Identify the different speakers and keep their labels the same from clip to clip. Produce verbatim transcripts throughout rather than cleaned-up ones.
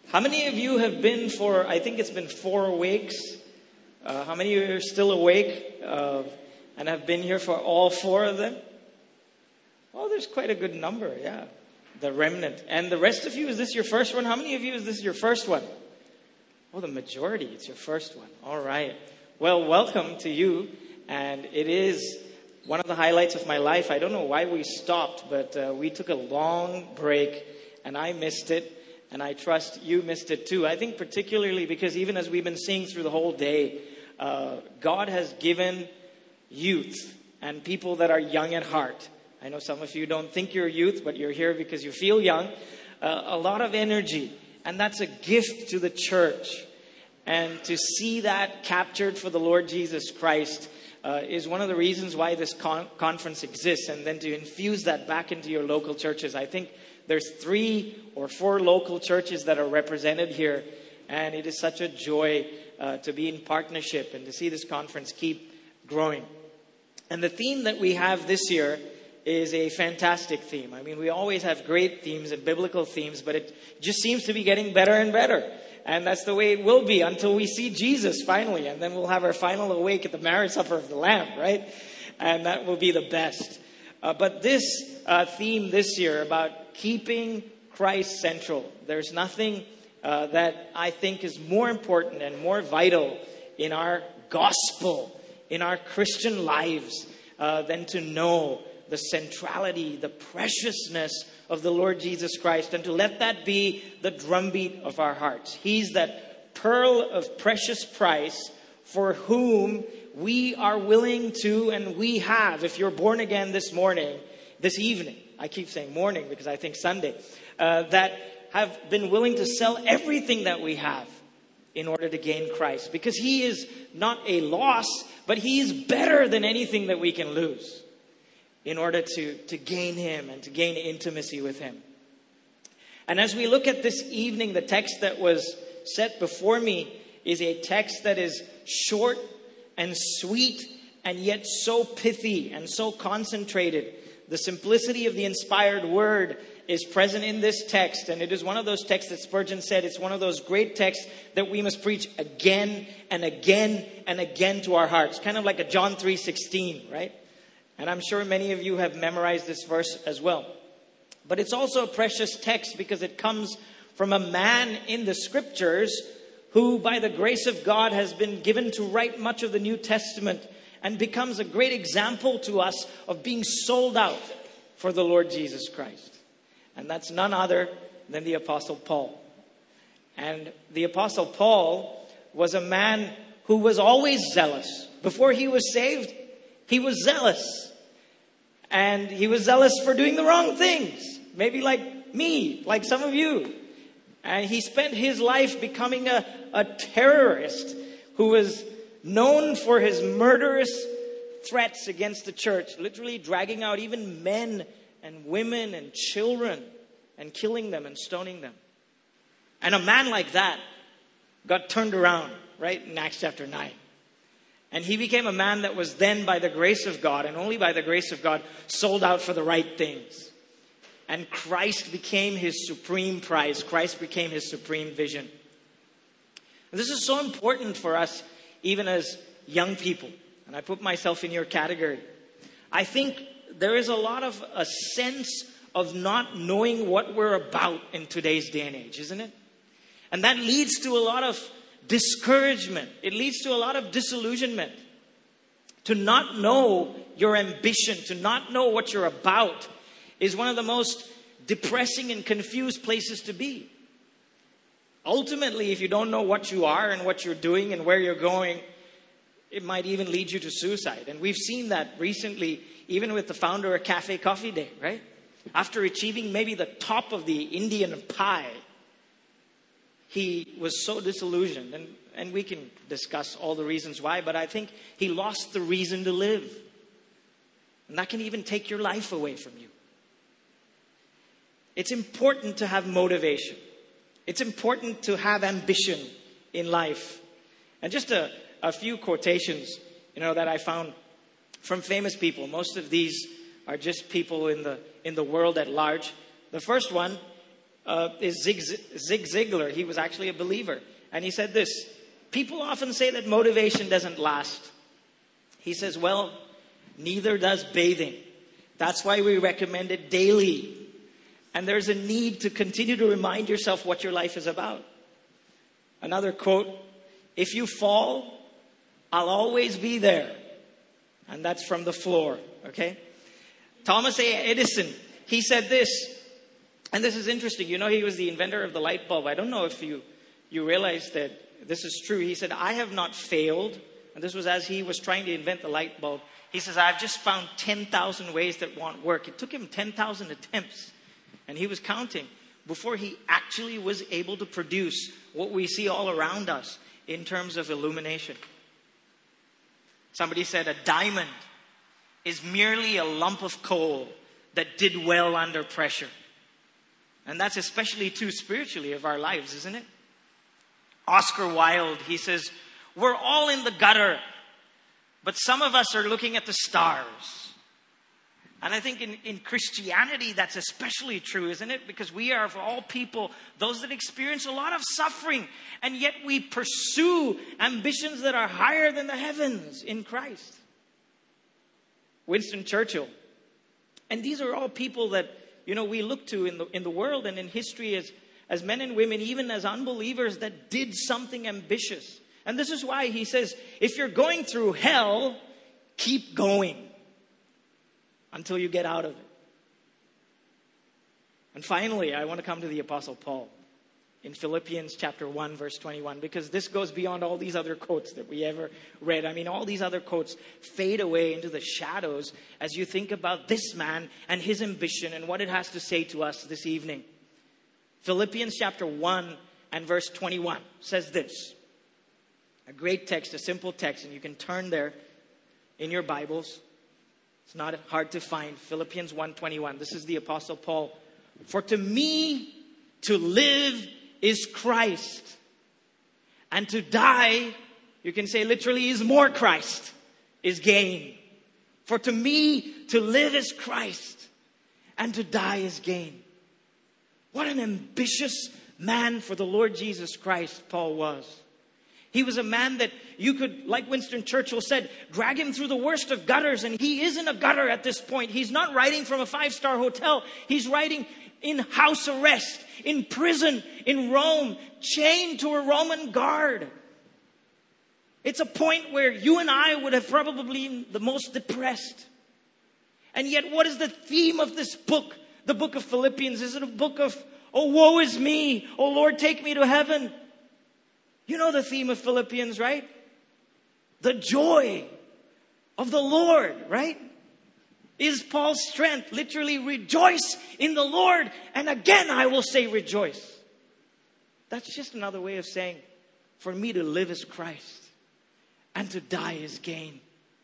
Speaker 1: How many of you have been for, I think it's been four weeks. Uh, how many of you are still awake uh, and have been here for all four of them? Oh, there's quite a good number, yeah. The remnant. And the rest of you, is this your first one? How many of you is this your first one? Oh, the majority, it's your first one. All right. Well, welcome to you. And it is one of the highlights of my life. I don't know why we stopped, but uh, we took a long break and I missed it. And I trust you missed it too. I think particularly because even as we've been seeing through the whole day, uh, God has given youth and people that are young at heart. I know some of you don't think you're youth, but you're here because you feel young. Uh, a lot of energy. And that's a gift to the church. And to see that captured for the Lord Jesus Christ uh, is one of the reasons why this con- conference exists. And then to infuse that back into your local churches. I think there's three or four local churches that are represented here. And it is such a joy uh, to be in partnership and to see this conference keep growing. And the theme that we have this year is a fantastic theme. I mean, we always have great themes and biblical themes, but it just seems to be getting better and better. And that's the way it will be until we see Jesus finally. And then we'll have our final awake at the marriage supper of the Lamb, right? And that will be the best. Uh, but this uh, theme this year about keeping Christ central. There's nothing uh, that I think is more important and more vital in our gospel, in our Christian lives, uh, than to know the centrality, the preciousness of the Lord Jesus Christ, and to let that be the drumbeat of our hearts. He's that pearl of precious price for whom we are willing to, and we have, if you're born again this morning, this evening, I keep saying morning because I think Sunday, uh, that have been willing to sell everything that we have in order to gain Christ. Because he is not a loss, but he is better than anything that we can lose in order to, to gain him and to gain intimacy with him. And as we look at this evening, the text that was set before me is a text that is short and sweet and yet so pithy and so concentrated. The simplicity of the inspired word is present in this text. And it is one of those texts that Spurgeon said, it's one of those great texts that we must preach again and again and again to our hearts. Kind of like a John three sixteen, right? And I'm sure many of you have memorized this verse as well. But it's also a precious text because it comes from a man in the scriptures who, by the grace of God, has been given to write much of the New Testament and becomes a great example to us of being sold out for the Lord Jesus Christ. And that's none other than the Apostle Paul. And the Apostle Paul was a man who was always zealous. Before he was saved, he was zealous. And he was zealous for doing the wrong things. Maybe like me, like some of you. And he spent his life becoming a, a terrorist who was known for his murderous threats against the church. Literally dragging out even men and women and children and killing them and stoning them. And a man like that got turned around, right, in Acts chapter nine. And he became a man that was then, by the grace of God, and only by the grace of God, sold out for the right things. And Christ became his supreme prize. Christ became his supreme vision. And this is so important for us, even as young people. And I put myself in your category. I think there is a lot of a sense of not knowing what we're about in today's day and age, isn't it? And that leads to a lot of discouragement. It leads to a lot of disillusionment. To not know your ambition, to not know what you're about, is one of the most depressing and confused places to be. Ultimately, if you don't know what you are and what you're doing and where you're going, it might even lead you to suicide. And we've seen that recently, even with the founder of Cafe Coffee Day, right? After achieving maybe the top of the Indian pie, he was so disillusioned. And, and we can discuss all the reasons why, but I think he lost the reason to live. And that can even take your life away from you. It's important to have motivation. It's important to have ambition in life. And just a, a few quotations, you know, that I found from famous people. Most of these are just people in the in the world at large. The first one uh, is Zig, Zig Ziglar. He was actually a believer. And he said this: people often say that motivation doesn't last. He says, well, neither does bathing. That's why we recommend it daily. And there's a need to continue to remind yourself what your life is about. Another quote: if you fall, I'll always be there. And that's from the floor, okay? Thomas A. Edison, he said this, and this is interesting. You know, he was the inventor of the light bulb. I don't know if you, you realize that this is true. He said, I have not failed. And this was as he was trying to invent the light bulb. He says, I've just found ten thousand ways that won't work. It took him ten thousand attempts. And he was counting before he actually was able to produce what we see all around us in terms of illumination. Somebody said a diamond is merely a lump of coal that did well under pressure. And that's especially true spiritually of our lives, isn't it? Oscar Wilde, he says, we're all in the gutter, but some of us are looking at the stars. And I think in, in Christianity, that's especially true, isn't it? Because we are, for all people, those that experience a lot of suffering. And yet we pursue ambitions that are higher than the heavens in Christ. Winston Churchill. And these are all people that, you know, we look to in the, in the world and in history as, as men and women, even as unbelievers, that did something ambitious. And this is why he says, if you're going through hell, keep going until you get out of it. And finally, I want to come to the Apostle Paul in Philippians chapter one, verse twenty-one, because this goes beyond all these other quotes that we ever read. I mean, all these other quotes fade away into the shadows as you think about this man and his ambition and what it has to say to us this evening. Philippians chapter one and verse twenty-one says this. A great text, a simple text, and you can turn there in your Bibles. It's not hard to find. Philippians one twenty-one. This is the Apostle Paul. For to me, to live is Christ. And to die, you can say literally, is more Christ, is gain. For to me, to live is Christ. And to die is gain. What an ambitious man for the Lord Jesus Christ Paul was. He was a man that you could, like Winston Churchill said, drag him through the worst of gutters. And he is in a gutter at this point. He's not writing from a five-star hotel. He's writing in house arrest, in prison, in Rome, chained to a Roman guard. It's a point where you and I would have probably been the most depressed. And yet, what is the theme of this book, the book of Philippians? Is it a book of, oh, woe is me. Oh, Lord, take me to heaven. You know the theme of Philippians, right? The joy of the Lord, right? Is Paul's strength. Literally, rejoice in the Lord. And again, I will say rejoice. That's just another way of saying, for me to live is Christ and to die is gain.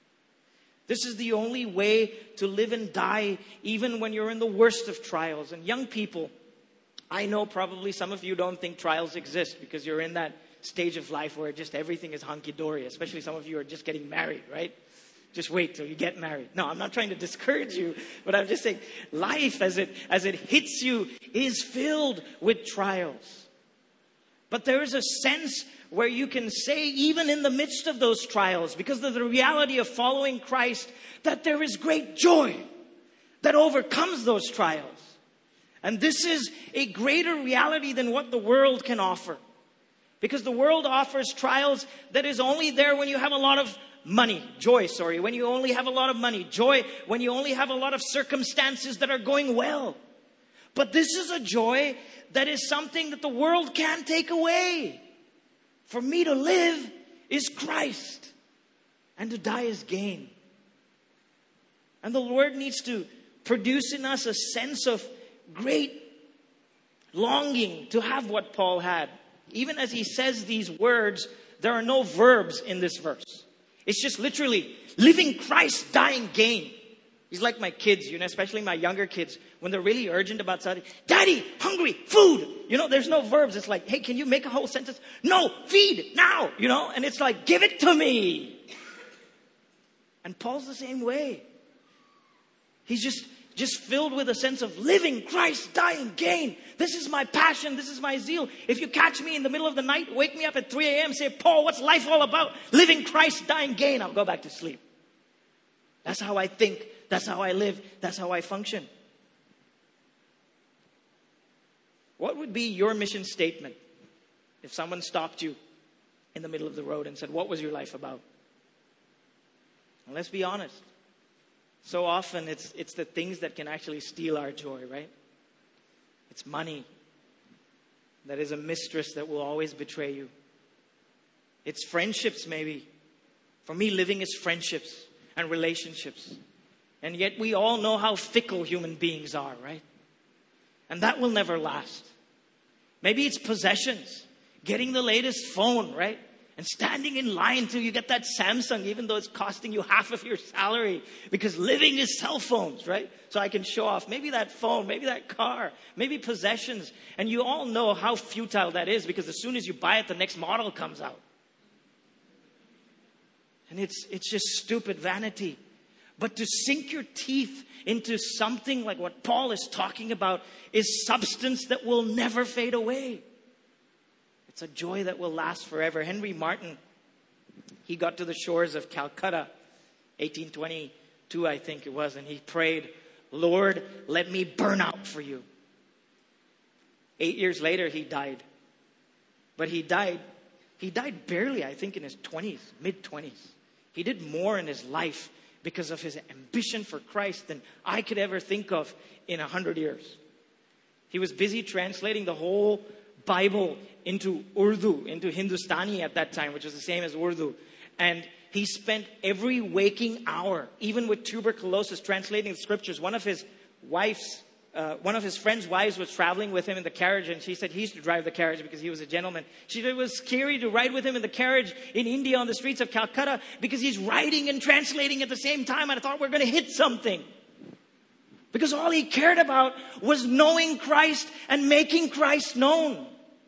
Speaker 1: This is the only way to live and die, even when you're in the worst of trials. And young people, I know probably some of you don't think trials exist because you're in that stage of life where just everything is hunky-dory, especially some of you are just getting married, right? Just wait till you get married. No, I'm not trying to discourage you, but I'm just saying life as it as it hits you is filled with trials. But there is a sense where you can say, even in the midst of those trials, because of the reality of following Christ, that there is great joy that overcomes those trials. And this is a greater reality than what the world can offer. Because the world offers trials that is only there when you have a lot of money. Joy, sorry. When you only have a lot of money. Joy when you only have a lot of circumstances that are going well. But this is a joy that is something that the world can't take away. For me to live is Christ. And to die is gain. And the Lord needs to produce in us a sense of great longing to have what Paul had. Even as he says these words, there are no verbs in this verse. It's just literally living Christ, dying gain. He's like my kids, you know, especially my younger kids, when they're really urgent about something. Daddy, hungry, food. You know, there's no verbs. It's like, hey, can you make a whole sentence? No, feed now, you know, and it's like, give it to me. And Paul's the same way. He's just just filled with a sense of living Christ, dying gain. This is my passion. This is my zeal. If you catch me in the middle of the night, wake me up at three a.m., say, Paul, what's life all about? Living Christ, dying gain. I'll go back to sleep. That's how I think. That's how I live. That's how I function. What would be your mission statement if someone stopped you in the middle of the road and said, what was your life about? And let's be honest. So often it's it's the things that can actually steal our joy, right? It's money that is a mistress that will always betray you. It's friendships maybe. For me, living is friendships and relationships. And yet we all know how fickle human beings are, right? And that will never last. Maybe it's possessions. Getting the latest phone, right? And standing in line till you get that Samsung, even though it's costing you half of your salary. Because living is cell phones, right? So I can show off maybe that phone, maybe that car, maybe possessions. And you all know how futile that is, because as soon as you buy it, the next model comes out. And it's it's just stupid vanity. But to sink your teeth into something like what Paul is talking about is substance that will never fade away. It's a joy that will last forever. Henry Martyn, he got to the shores of Calcutta, eighteen twenty-two, I think it was, and he prayed, Lord, let me burn out for you. Eight years later, he died. But he died, he died barely, I think, in his twenties, mid-twenties. He did more in his life because of his ambition for Christ than I could ever think of in a hundred years. He was busy translating the whole Bible into Urdu, into Hindustani at that time, which was the same as Urdu. And he spent every waking hour, even with tuberculosis, translating the scriptures. One of his wife's, uh, one of his friend's wives was traveling with him in the carriage, and she said he used to drive the carriage because he was a gentleman. She said it was scary to ride with him in the carriage in India on the streets of Calcutta because he's writing and translating at the same time, and I thought we're going to hit something. Because all he cared about was knowing Christ and making Christ known.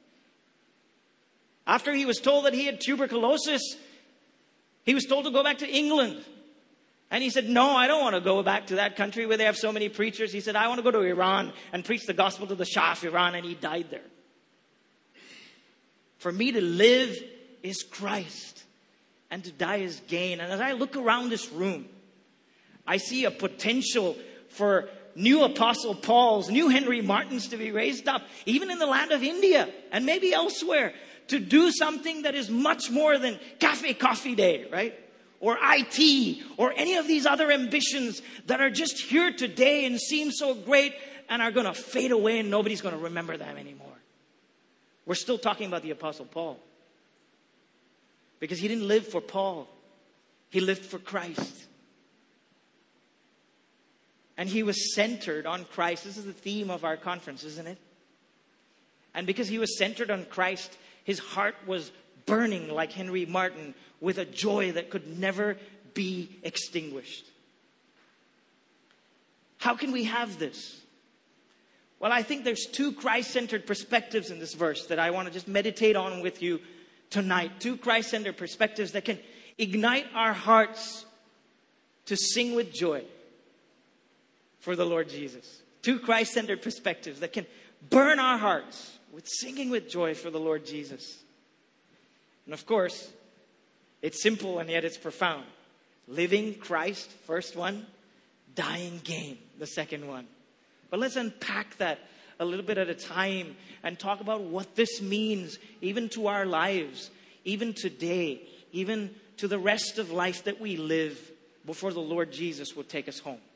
Speaker 1: After he was told that he had tuberculosis, he was told to go back to England. And he said, no, I don't want to go back to that country where they have so many preachers. He said, I want to go to Iran and preach the gospel to the Shah of Iran. And he died there. For me to live is Christ, and to die is gain. And as I look around this room, I see a potential for new Apostle Pauls, new Henry Martyns to be raised up, even in the land of India and maybe elsewhere, to do something that is much more than cafe coffee day, right? Or I T, or any of these other ambitions that are just here today and seem so great and are going to fade away and nobody's going to remember them anymore. We're still talking about the Apostle Paul. Because he didn't live for Paul. He lived for Christ. And he was centered on Christ. This is the theme of our conference, isn't it? And because he was centered on Christ, his heart was burning like Henry Martyn with a joy that could never be extinguished. How can we have this? Well, I think there's two Christ-centered perspectives in this verse that I want to just meditate on with you tonight. Two Christ-centered perspectives that can ignite our hearts to sing with joy for the Lord Jesus. Two Christ-centered perspectives that can burn our hearts with singing with joy for the Lord Jesus. And of course, it's simple and yet it's profound. Living Christ, first one. Dying gain, the second one. But let's unpack that a little bit at a time and talk about what this means even to our lives, even today, even to the rest of life that we live before the Lord Jesus will take us home.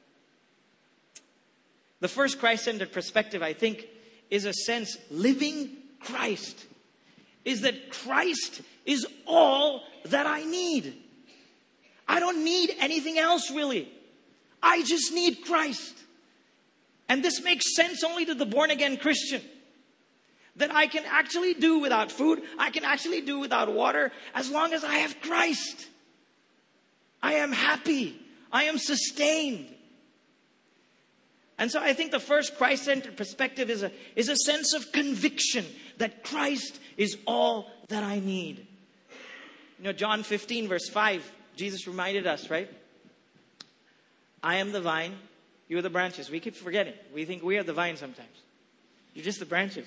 Speaker 1: The first Christ-centered perspective, I think, is a sense living Christ is that Christ is all that I need. I don't need anything else really. I just need Christ. And this makes sense only to the born-again Christian. That I can actually do without food. I can actually do without water as long as I have Christ. I am happy. I am sustained. And so I think the first Christ-centered perspective is a, is a sense of conviction that Christ is all that I need. You know, John fifteen verse five, Jesus reminded us, right? I am the vine, You are the branches. We keep forgetting. We think we are the vine sometimes. You're just the branches.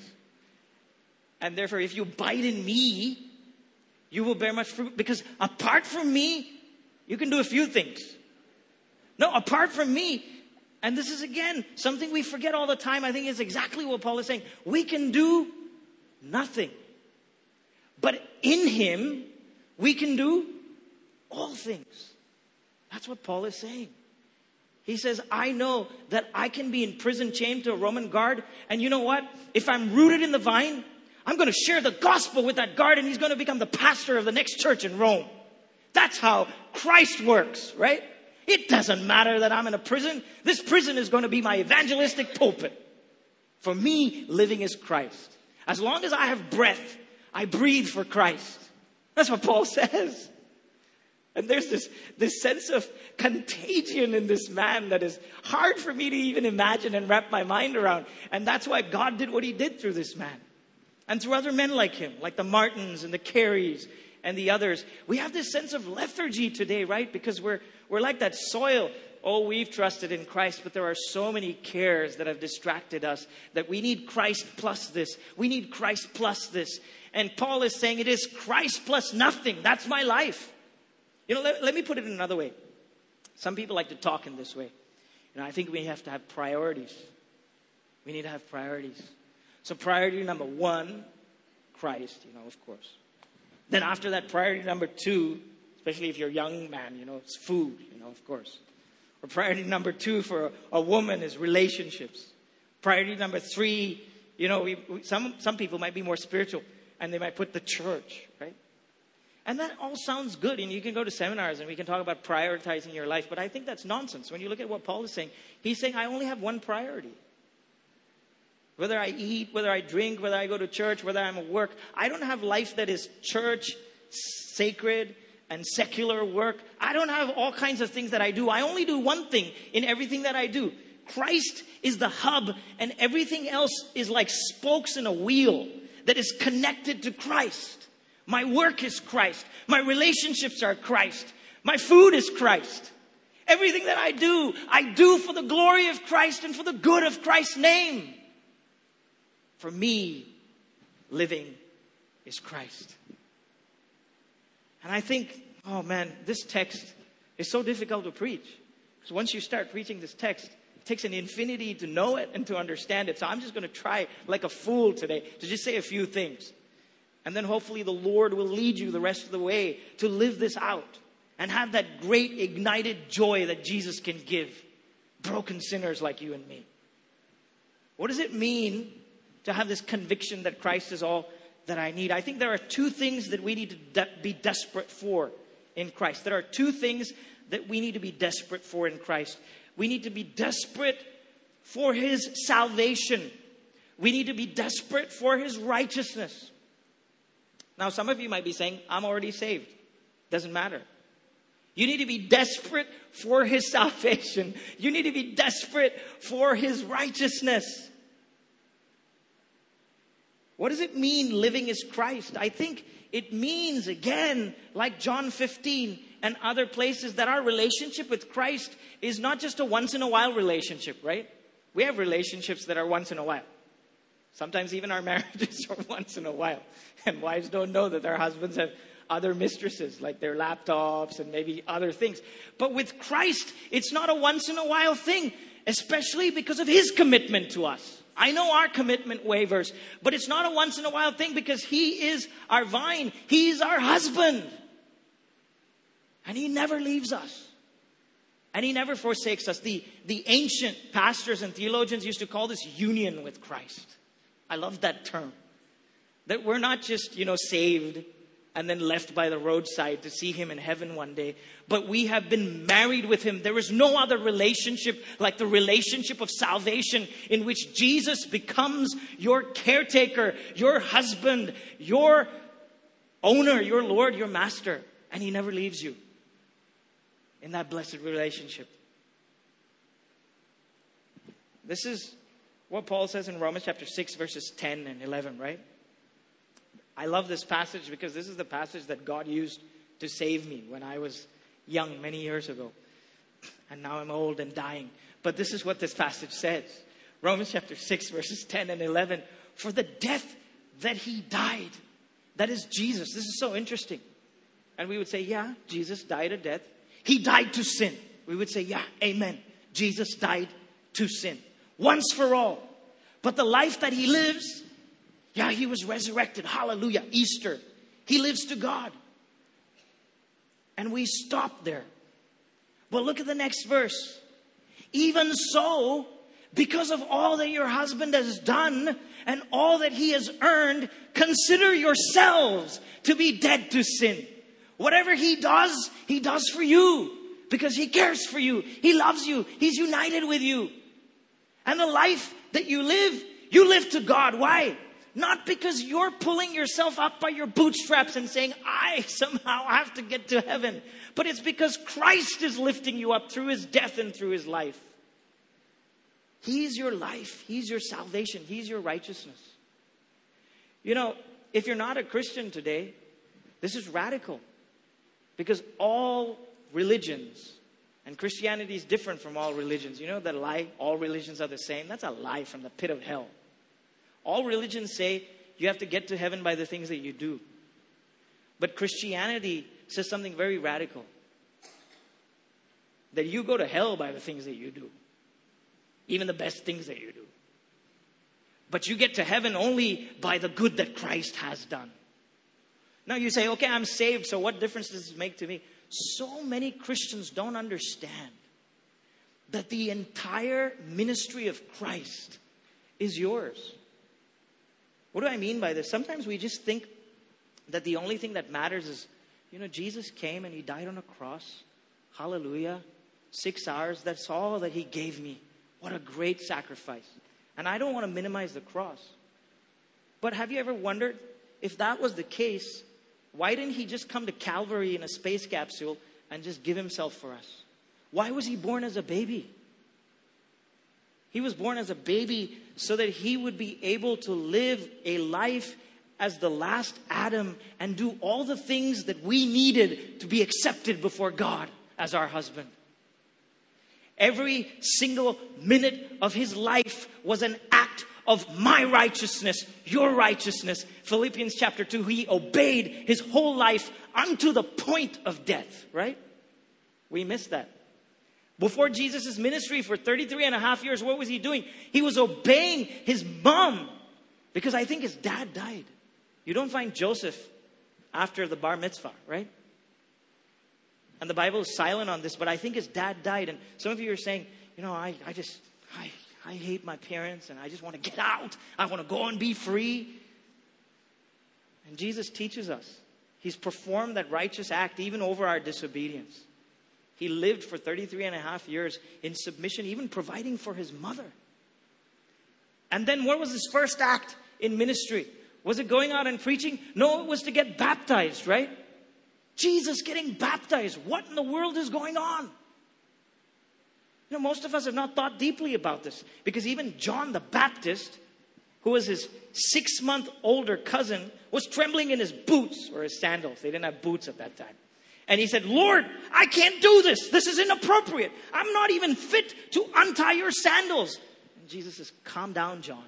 Speaker 1: And therefore, if you abide in me, you will bear much fruit. Because apart from me, you can do a few things. No, apart from me, and this is again something we forget all the time. I think is exactly what Paul is saying. We can do nothing. But in him, we can do all things. That's what Paul is saying. He says, I know that I can be in prison chained to a Roman guard. And you know what? If I'm rooted in the vine, I'm going to share the gospel with that guard, and he's going to become the pastor of the next church in Rome. That's how Christ works, right? It doesn't matter that I'm in a prison. This prison is going to be my evangelistic pulpit. For me, living is Christ. As long as I have breath, I breathe for Christ. That's what Paul says. And there's this, this sense of contagion in this man that is hard for me to even imagine and wrap my mind around. And that's why God did what he did through this man. And through other men like him, like the Martins and the Careys and the others. We have this sense of lethargy today, right? Because we're, we're like that soil. Oh, we've trusted in Christ, but there are so many cares that have distracted us that we need Christ plus this. We need Christ plus this. And Paul is saying it is Christ plus nothing. That's my life. You know, let, let me put it another way. Some people like to talk in this way. You know, I think we have to have priorities. We need to have priorities. So priority number one, Christ, you know, of course. Then after that, priority number two, especially if you're a young man, you know, it's food, you know, of course. Or priority number two for a, a woman is relationships. Priority number three, you know, we, we, some, some people might be more spiritual and they might put the church, right? And that all sounds good. And you can go to seminars and we can talk about prioritizing your life. But I think that's nonsense. When you look at what Paul is saying, he's saying, I only have one priority. Whether I eat, whether I drink, whether I go to church, whether I'm at work, I don't have life that is church, sacred, and secular work. I don't have all kinds of things that I do. I only do one thing in everything that I do. Christ is the hub, and everything else is like spokes in a wheel that is connected to Christ. My work is Christ. My relationships are Christ. My food is Christ. Everything that I do, I do for the glory of Christ and for the good of Christ's name. For me, living is Christ. And I think, oh man, this text is so difficult to preach. Because once you start preaching this text, it takes an infinity to know it and to understand it. So I'm just going to try like a fool today to just say a few things. And then hopefully the Lord will lead you the rest of the way to live this out. And have that great ignited joy that Jesus can give broken sinners like you and me. What does it mean to have this conviction that Christ is all that I need? I think there are two things that we need to de- be desperate for in Christ. There are two things that we need to be desperate for in Christ. We need to be desperate for his salvation. We need to be desperate for his righteousness. Now, some of you might be saying, I'm already saved. Doesn't matter. You need to be desperate for his salvation. You need to be desperate for his righteousness. What does it mean living as Christ? I think it means, again, like John fifteen and other places, that our relationship with Christ is not just a once-in-a-while relationship, right? We have relationships that are once in a while. Sometimes even our marriages are once in a while. And wives don't know that their husbands have other mistresses, like their laptops and maybe other things. But with Christ, it's not a once-in-a-while thing, especially because of his commitment to us. I know our commitment wavers, but it's not a once-in-a-while thing because he is our vine. He's our husband. And he never leaves us. And he never forsakes us. The, the ancient pastors and theologians used to call this union with Christ. I love that term. That we're not just, you know, saved and then left by the roadside to see him in heaven one day. But we have been married with him. There is no other relationship like the relationship of salvation in which Jesus becomes your caretaker, your husband, your owner, your Lord, your master. And he never leaves you in that blessed relationship. This is what Paul says in Romans chapter six, verses ten and eleven, right? I love this passage because this is the passage that God used to save me when I was young many years ago. And now I'm old and dying. But this is what this passage says. Romans chapter six, verses ten and eleven. For the death that he died, that is Jesus. This is so interesting. And we would say, yeah, Jesus died a death. He died to sin. We would say, yeah, amen. Jesus died to sin. Once for all. But the life that he lives, yeah, he was resurrected. Hallelujah. Easter. He lives to God. And we stop there. But look at the next verse. Even so, because of all that your husband has done and all that he has earned, consider yourselves to be dead to sin. Whatever he does, he does for you because he cares for you. He loves you. He's united with you. And the life that you live, you live to God. Why? Not because you're pulling yourself up by your bootstraps and saying, I somehow have to get to heaven. But it's because Christ is lifting you up through his death and through his life. He's your life. He's your salvation. He's your righteousness. You know, if you're not a Christian today, this is radical. Because all religions, and Christianity is different from all religions. You know that lie, all religions are the same? That's a lie from the pit of hell. All religions say you have to get to heaven by the things that you do. But Christianity says something very radical. That you go to hell by the things that you do. Even the best things that you do. But you get to heaven only by the good that Christ has done. Now you say, okay, I'm saved, so what difference does this make to me? So many Christians don't understand that the entire ministry of Christ is yours. What do I mean by this? Sometimes we just think that the only thing that matters is, you know, Jesus came and he died on a cross. Hallelujah. Six hours, that's all that he gave me. What a great sacrifice. And I don't want to minimize the cross. But have you ever wondered, if that was the case, why didn't he just come to Calvary in a space capsule and just give himself for us? Why was he born as a baby? He was born as a baby so that he would be able to live a life as the last Adam and do all the things that we needed to be accepted before God as our husband. Every single minute of his life was an act of my righteousness, your righteousness. Philippians chapter two, he obeyed his whole life unto the point of death, right? We missed that. Before Jesus' ministry for thirty-three and a half years, what was he doing? He was obeying his mom because I think his dad died. You don't find Joseph after the bar mitzvah, right? And the Bible is silent on this, but I think his dad died. And some of you are saying, you know, I, I just, I, I hate my parents and I just want to get out. I want to go and be free. And Jesus teaches us. He's performed that righteous act even over our disobedience. He lived for thirty-three and a half years in submission, even providing for his mother. And then what was his first act in ministry? Was it going out and preaching? No, it was to get baptized, right? Jesus getting baptized. What in the world is going on? You know, most of us have not thought deeply about this. Because even John the Baptist, who was his six-month older cousin, was trembling in his boots or his sandals. They didn't have boots at that time. And he said, Lord, I can't do this. This is inappropriate. I'm not even fit to untie your sandals. And Jesus says, calm down, John.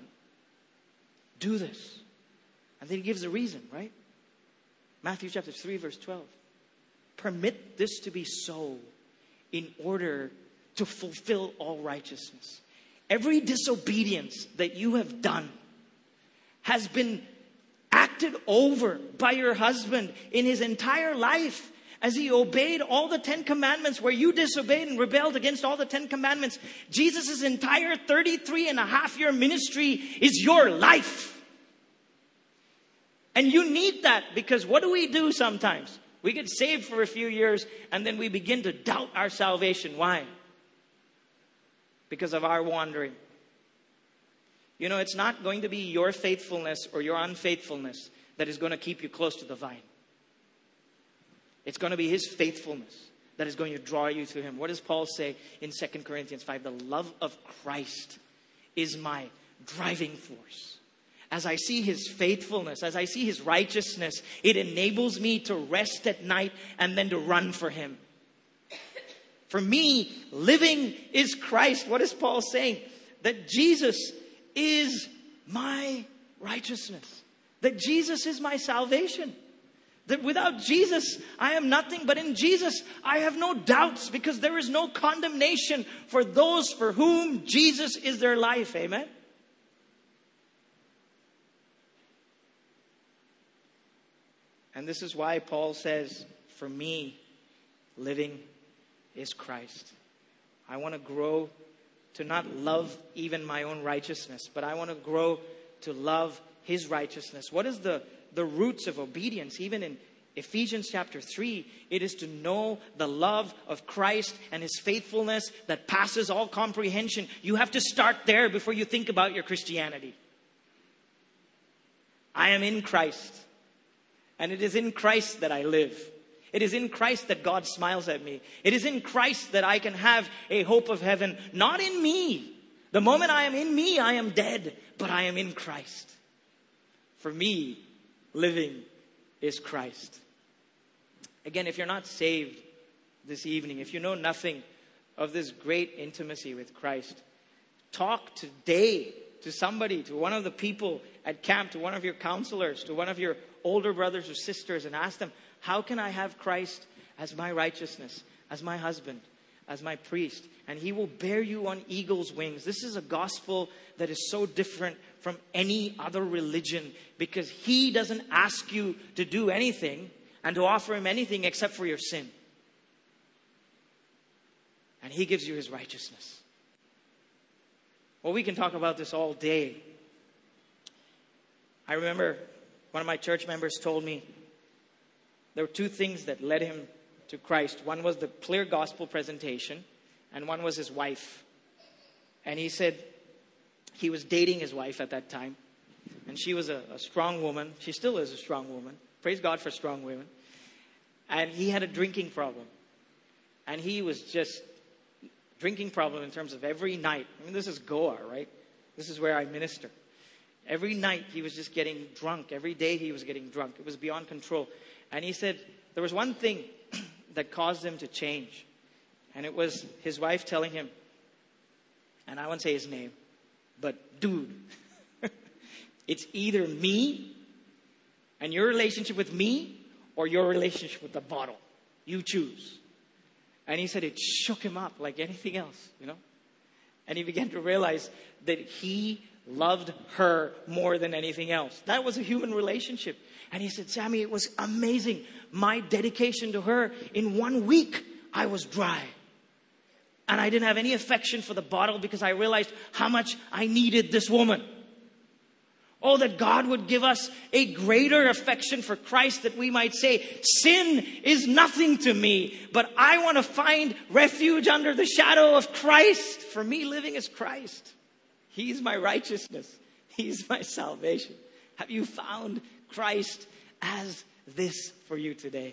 Speaker 1: Do this. And then he gives a reason, right? Matthew chapter three, verse twelve. Permit this to be so in order to fulfill all righteousness. Every disobedience that you have done has been acted over by your husband in his entire life. As he obeyed all the Ten Commandments, where you disobeyed and rebelled against all the Ten Commandments, Jesus' entire thirty-three and a half year ministry is your life. And you need that, because what do we do sometimes? We get saved for a few years and then we begin to doubt our salvation. Why? Because of our wandering. You know, it's not going to be your faithfulness or your unfaithfulness that is going to keep you close to the vine. It's going to be his faithfulness that is going to draw you to him. What does Paul say in Second Corinthians five? The love of Christ is my driving force. As I see his faithfulness, as I see his righteousness, it enables me to rest at night and then to run for him. For me, living is Christ. What is Paul saying? That Jesus is my righteousness. That Jesus is my salvation. That without Jesus, I am nothing. But in Jesus, I have no doubts, because there is no condemnation for those for whom Jesus is their life. Amen? And this is why Paul says, for me, living is Christ. I want to grow to not love even my own righteousness, but I want to grow to love His righteousness. What is the, the roots of obedience? Even in Ephesians chapter three, it is to know the love of Christ and His faithfulness that passes all comprehension. You have to start there before you think about your Christianity. I am in Christ, and it is in Christ that I live. It is in Christ that God smiles at me. It is in Christ that I can have a hope of heaven, not in me. The moment I am in me, I am dead, but I am in Christ. For me, living is Christ. Again, if you're not saved this evening, if you know nothing of this great intimacy with Christ, talk today to somebody, to one of the people at camp, to one of your counselors, to one of your older brothers or sisters, and ask them, how can I have Christ as my righteousness, as my husband, as my priest? And He will bear you on eagle's wings. This is a gospel that is so different from any other religion, because He doesn't ask you to do anything and to offer Him anything except for your sin. And He gives you His righteousness. Well, we can talk about this all day. I remember one of my church members told me there were two things that led him to Christ. One was the clear gospel presentation, and one was his wife. And he said he was dating his wife at that time, and she was a, a strong woman. She still is a strong woman. Praise God for strong women. And he had a drinking problem. And he was just drinking problem in terms of every night. I mean, this is Goa, right? This is where I minister. Every night he was just getting drunk. Every day he was getting drunk. It was beyond control. And he said there was one thing that caused him to change. And it was his wife telling him, and I won't say his name, but dude, it's either me and your relationship with me or your relationship with the bottle. You choose. And he said it shook him up like anything else, you know. And he began to realize that he loved her more than anything else. That was a human relationship. And he said, Sammy, it was amazing. My dedication to her, in one week, I was dry. And I didn't have any affection for the bottle because I realized how much I needed this woman. Oh, that God would give us a greater affection for Christ, that we might say, sin is nothing to me, but I want to find refuge under the shadow of Christ. For me, living is Christ. He's my righteousness. He's my salvation. Have you found Christ as this for you today?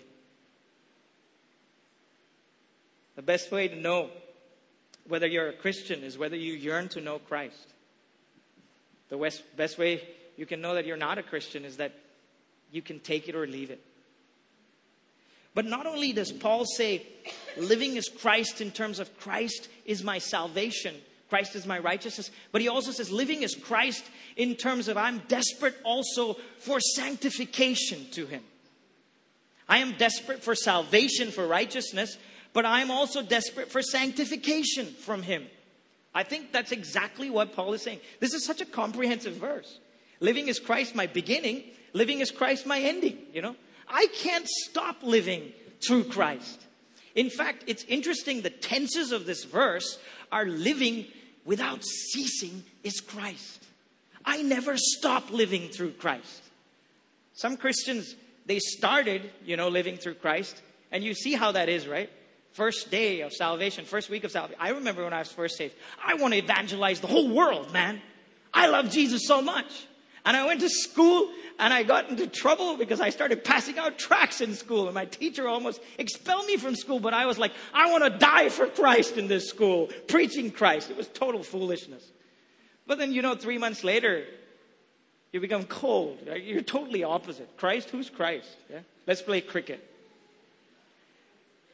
Speaker 1: The best way to know whether you're a Christian is whether you yearn to know Christ. The best, best way you can know that you're not a Christian is that you can take it or leave it. But not only does Paul say, living is Christ in terms of Christ is my salvation, Christ is my righteousness, but he also says living is Christ in terms of I'm desperate also for sanctification to Him. I am desperate for salvation, for righteousness, but I'm also desperate for sanctification from Him. I think that's exactly what Paul is saying. This is such a comprehensive verse. Living is Christ my beginning. Living is Christ my ending. You know, I can't stop living through Christ. In fact, it's interesting. The tenses of this verse are living without ceasing is Christ. I never stop living through Christ. Some Christians, they started, you know, living through Christ. And you see how that is, right? First day of salvation, first week of salvation. I remember when I was first saved. I want to evangelize the whole world, man. I love Jesus so much. And I went to school and I got into trouble because I started passing out tracts in school. And my teacher almost expelled me from school. But I was like, I want to die for Christ in this school, preaching Christ. It was total foolishness. But then, you know, three months later, you become cold. You're totally opposite. Christ, who's Christ? Yeah? Let's play cricket. And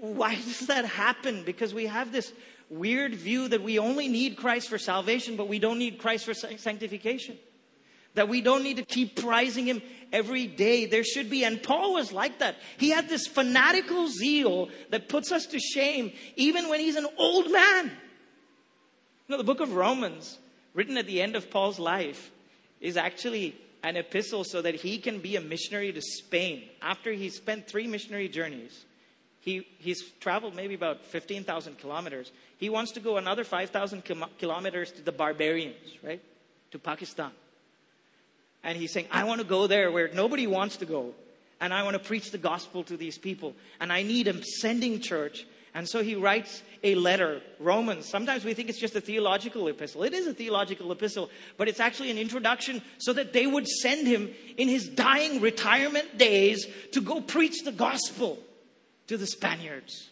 Speaker 1: why does that happen? Because we have this weird view that we only need Christ for salvation, but we don't need Christ for sanctification. That we don't need to keep prizing him every day. There should be, and Paul was like that. He had this fanatical zeal that puts us to shame, even when he's an old man. You know, the book of Romans, written at the end of Paul's life, is actually an epistle so that he can be a missionary to Spain. After he spent three missionary journeys, he, he's traveled maybe about fifteen thousand kilometers. He wants to go another five thousand kilometers to the barbarians, right? To Pakistan. And he's saying, I want to go there where nobody wants to go. And I want to preach the gospel to these people. And I need a sending church. And so he writes a letter, Romans. Sometimes we think it's just a theological epistle. It is a theological epistle, but it's actually an introduction so that they would send him in his dying retirement days to go preach the gospel to the Spaniards.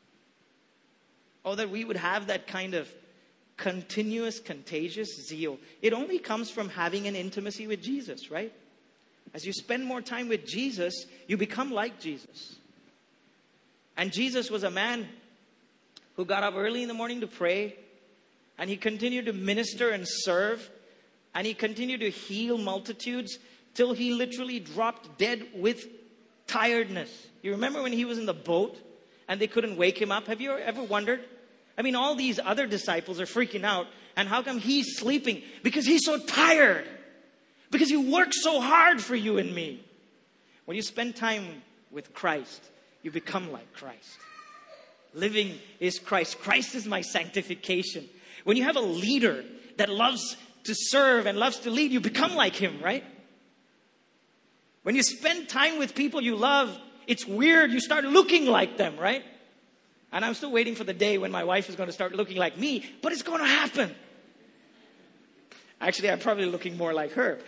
Speaker 1: Oh, that we would have that kind of continuous, contagious zeal. It only comes from having an intimacy with Jesus, right? As you spend more time with Jesus, you become like Jesus. And Jesus was a man who got up early in the morning to pray, and he continued to minister and serve, and he continued to heal multitudes till he literally dropped dead with tiredness. You remember when he was in the boat and they couldn't wake him up? Have you ever wondered? I mean, all these other disciples are freaking out. And how come he's sleeping? Because he's so tired. Because he worked so hard for you and me. When you spend time with Christ, you become like Christ. Living is Christ. Christ is my sanctification. When you have a leader that loves to serve and loves to lead, you become like him, right? When you spend time with people you love, it's weird. You start looking like them, right? And I'm still waiting for the day when my wife is going to start looking like me, but it's going to happen. Actually, I'm probably looking more like her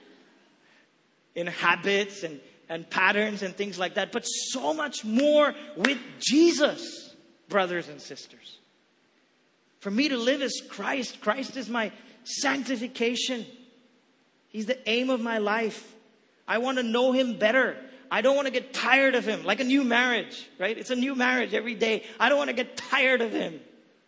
Speaker 1: in habits and, and patterns and things like that, but so much more with Jesus, brothers and sisters. For me to live as Christ, Christ is my sanctification. He's the aim of my life. I want to know him better. I don't want to get tired of him, like a new marriage, right? It's a new marriage every day. I don't want to get tired of him.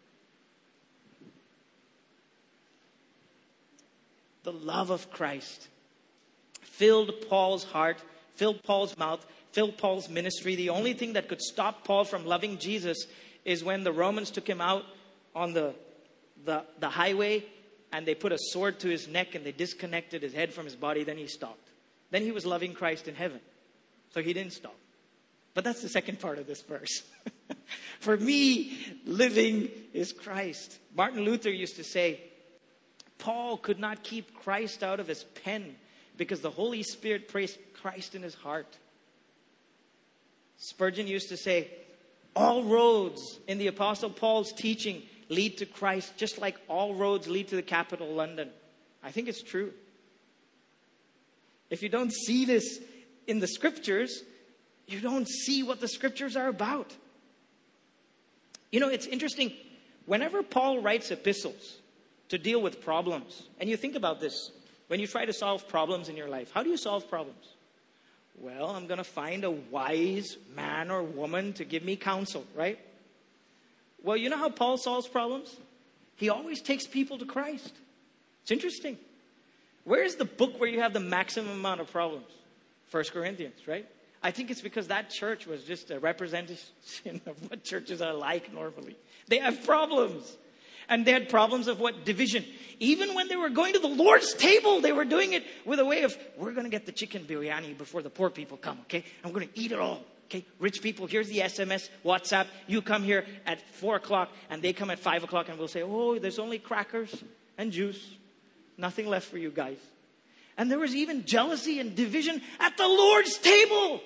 Speaker 1: The love of Christ filled Paul's heart, filled Paul's mouth, filled Paul's ministry. The only thing that could stop Paul from loving Jesus is when the Romans took him out on the, the, the highway and they put a sword to his neck and they disconnected his head from his body. Then he stopped. Then he was loving Christ in heaven. So he didn't stop. But that's the second part of this verse. For me, living is Christ. Martin Luther used to say, Paul could not keep Christ out of his pen because the Holy Spirit placed Christ in his heart. Spurgeon used to say, all roads in the Apostle Paul's teaching lead to Christ, just like all roads lead to the capital, London. I think it's true. If you don't see this in the scriptures, you don't see what the scriptures are about. You know, it's interesting. Whenever Paul writes epistles to deal with problems, and you think about this, when you try to solve problems in your life, how do you solve problems? Well, I'm going to find a wise man or woman to give me counsel, right? Well, you know how Paul solves problems? He always takes people to Christ. It's interesting. Where is the book where you have the maximum amount of problems? First Corinthians, right? I think it's because that church was just a representation of what churches are like normally. They have problems. And they had problems of what? Division. Even when they were going to the Lord's table, they were doing it with a way of, we're going to get the chicken biryani before the poor people come, okay? I'm going to eat it all, okay? Rich people, here's the S M S, WhatsApp. You come here at four o'clock and they come at five o'clock and we'll say, oh, there's only crackers and juice. Nothing left for you guys. And there was even jealousy and division at the Lord's table.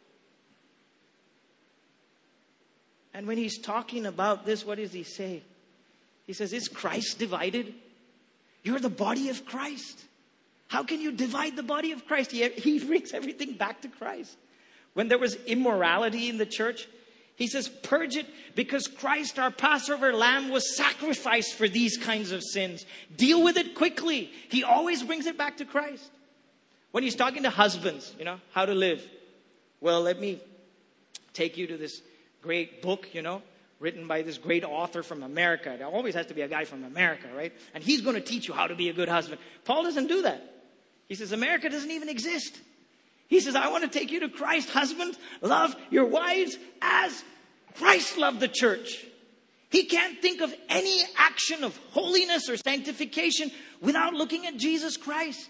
Speaker 1: And when he's talking about this, what does he say? He says, is Christ divided? You're the body of Christ. How can you divide the body of Christ? He, he brings everything back to Christ. When there was immorality in the church, he says, purge it because Christ, our Passover lamb, was sacrificed for these kinds of sins. Deal with it quickly. He always brings it back to Christ. When he's talking to husbands, you know, how to live. Well, let me take you to this great book, you know, written by this great author from America. There always has to be a guy from America, right? And he's going to teach you how to be a good husband. Paul doesn't do that. He says, America doesn't even exist. He says, I want to take you to Christ. Husbands, love your wives as Christ loved the church. He can't think of any action of holiness or sanctification without looking at Jesus Christ.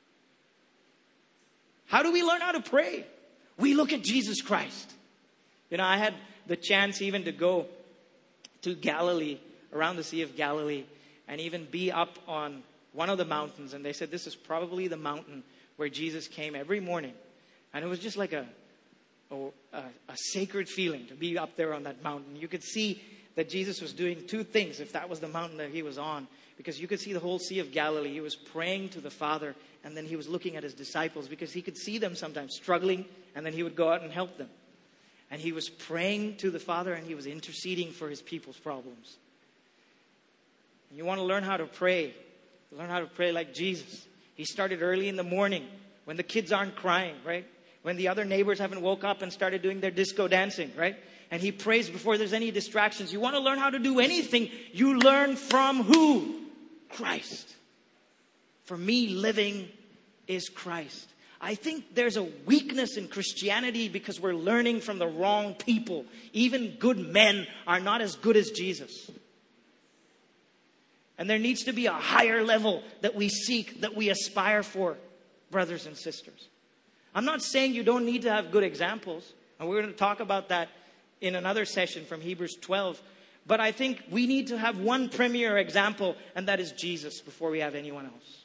Speaker 1: How do we learn how to pray? We look at Jesus Christ. You know, I had the chance even to go to Galilee, around the Sea of Galilee, and even be up on one of the mountains. And they said this is probably the mountain where Jesus came every morning. And it was just like a, a, a sacred feeling to be up there on that mountain. You could see that Jesus was doing two things if that was the mountain that he was on. Because you could see the whole Sea of Galilee. He was praying to the Father, and then he was looking at his disciples because he could see them sometimes struggling, and then he would go out and help them. And he was praying to the Father, and he was interceding for his people's problems. And you want to learn how to pray. Learn how to pray like Jesus. He started early in the morning when the kids aren't crying, right? When the other neighbors haven't woke up and started doing their disco dancing, right? And he prays before there's any distractions. You want to learn how to do anything, you learn from who? Christ. For me, living is Christ. I think there's a weakness in Christianity because we're learning from the wrong people. Even good men are not as good as Jesus. And there needs to be a higher level that we seek, that we aspire for, brothers and sisters. I'm not saying you don't need to have good examples. And we're going to talk about that in another session from Hebrews twelve. But I think we need to have one premier example, and that is Jesus, before we have anyone else.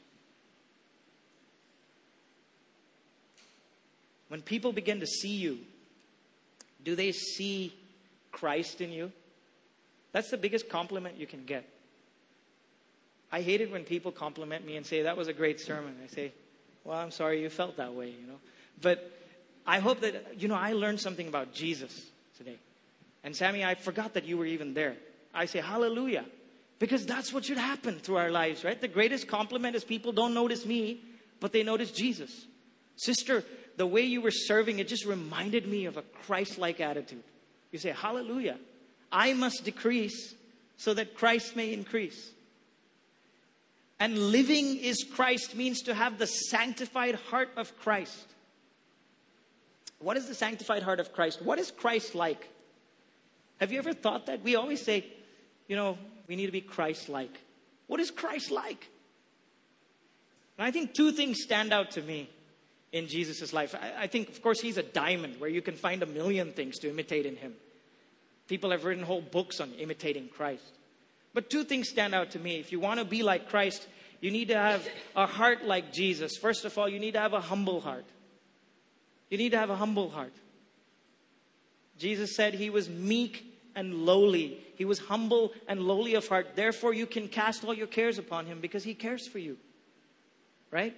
Speaker 1: When people begin to see you, do they see Christ in you? That's the biggest compliment you can get. I hate it when people compliment me and say, that was a great sermon. I say, well, I'm sorry you felt that way, you know. But I hope that, you know, I learned something about Jesus today. And Sammy, I forgot that you were even there. I say, hallelujah. Because that's what should happen through our lives, right? The greatest compliment is people don't notice me, but they notice Jesus. Sister, the way you were serving, it just reminded me of a Christ-like attitude. You say, hallelujah. I must decrease so that Christ may increase. And living is Christ means to have the sanctified heart of Christ. What is the sanctified heart of Christ? What is Christ like? Have you ever thought that? We always say, you know, we need to be Christ-like. What is Christ like? And I think two things stand out to me in Jesus' life. I, I think, of course, he's a diamond where you can find a million things to imitate in him. People have written whole books on imitating Christ. But two things stand out to me. If you want to be like Christ, you need to have a heart like Jesus. First of all, you need to have a humble heart. You need to have a humble heart. Jesus said he was meek and lowly. He was humble and lowly of heart. Therefore, you can cast all your cares upon him because he cares for you. Right?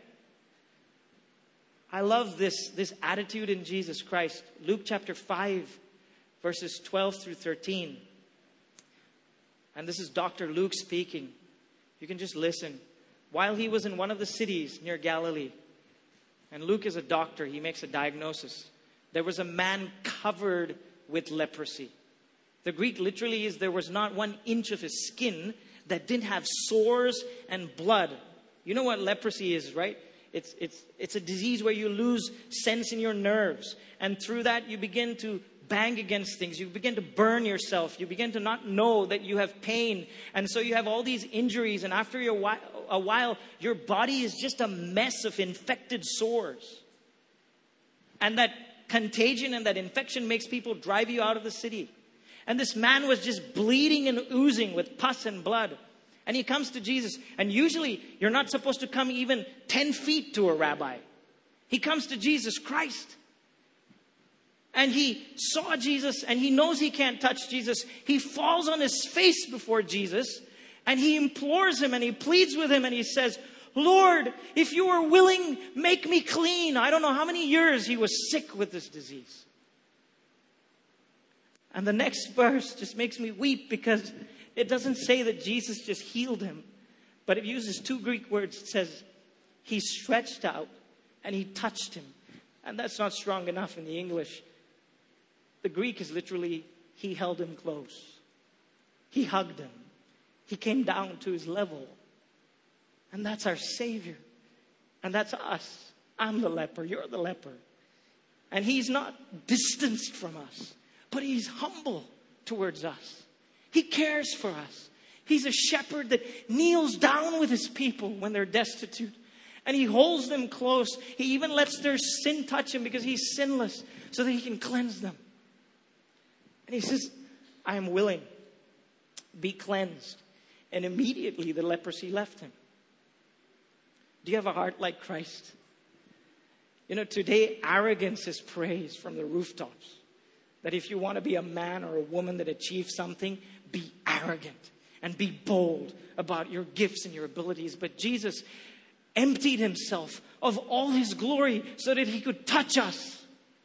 Speaker 1: I love this, this attitude in Jesus Christ. Luke chapter five, verses twelve through thirteen. And this is Doctor Luke speaking. You can just listen. While he was in one of the cities near Galilee, and Luke is a doctor, he makes a diagnosis. There was a man covered with leprosy. The Greek literally is there was not one inch of his skin that didn't have sores and blood. You know what leprosy is, right? It's, it's, it's a disease where you lose sense in your nerves. And through that, you begin to bang against things. You begin to burn yourself. You begin to not know that you have pain. And so you have all these injuries. And after a while, a while, your body is just a mess of infected sores. And that contagion and that infection makes people drive you out of the city. And this man was just bleeding and oozing with pus and blood. And he comes to Jesus. And usually, you're not supposed to come even ten feet to a rabbi. He comes to Jesus Christ. And he saw Jesus and he knows he can't touch Jesus. He falls on his face before Jesus and he implores him and he pleads with him and he says, Lord, if you are willing, make me clean. I don't know how many years he was sick with this disease. And the next verse just makes me weep because it doesn't say that Jesus just healed him, but it uses two Greek words. It says he stretched out and he touched him. And that's not strong enough in the English. The Greek is literally, he held him close. He hugged him. He came down to his level. And that's our Savior. And that's us. I'm the leper. You're the leper. And he's not distanced from us, but he's humble towards us. He cares for us. He's a shepherd that kneels down with his people when they're destitute. And he holds them close. He even lets their sin touch him because he's sinless so that he can cleanse them. And he says, I am willing. Be cleansed. And immediately the leprosy left him. Do you have a heart like Christ? You know, today arrogance is praised from the rooftops. That if you want to be a man or a woman that achieves something, be arrogant and be bold about your gifts and your abilities. But Jesus emptied himself of all his glory so that he could touch us.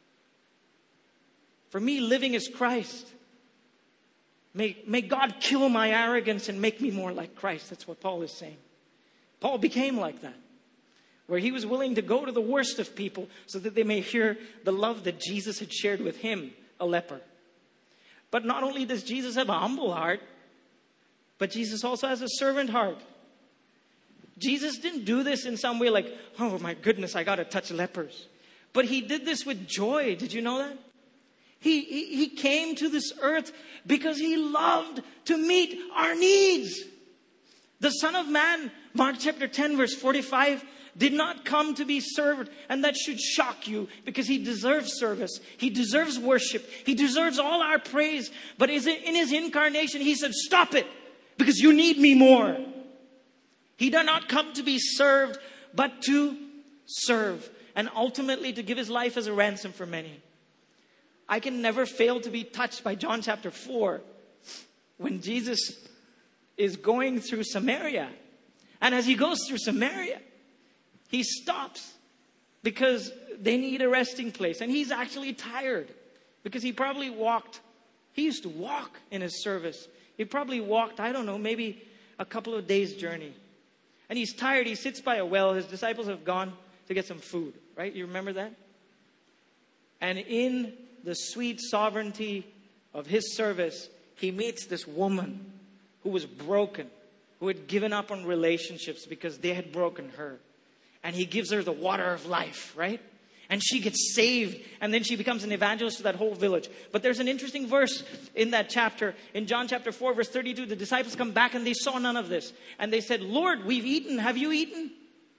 Speaker 1: For me, living is Christ. May, may God kill my arrogance and make me more like Christ. That's what Paul is saying. Paul became like that, where he was willing to go to the worst of people so that they may hear the love that Jesus had shared with him, a leper. But not only does Jesus have a humble heart, but Jesus also has a servant heart. Jesus didn't do this in some way like, oh my goodness, I got to touch lepers. But he did this with joy. Did you know that? He, he, he came to this earth because he loved to meet our needs. The Son of Man, Mark chapter ten, verse forty-five, did not come to be served. And that should shock you because he deserves service. He deserves worship. He deserves all our praise. But in his incarnation, he said, stop it because you need me more. He did not come to be served, but to serve. And ultimately to give his life as a ransom for many. I can never fail to be touched by John chapter four when Jesus is going through Samaria. And as he goes through Samaria, he stops because they need a resting place. And he's actually tired because he probably walked. He used to walk in his service. He probably walked, I don't know, maybe a couple of days' journey. And he's tired. He sits by a well. His disciples have gone to get some food, right? You remember that? And in the sweet sovereignty of his service, he meets this woman who was broken, who had given up on relationships because they had broken her. And he gives her the water of life, right? And she gets saved. And then she becomes an evangelist to that whole village. But there's an interesting verse in that chapter. In John chapter four, verse thirty-two, the disciples come back and they saw none of this. And they said, Lord, we've eaten. Have you eaten?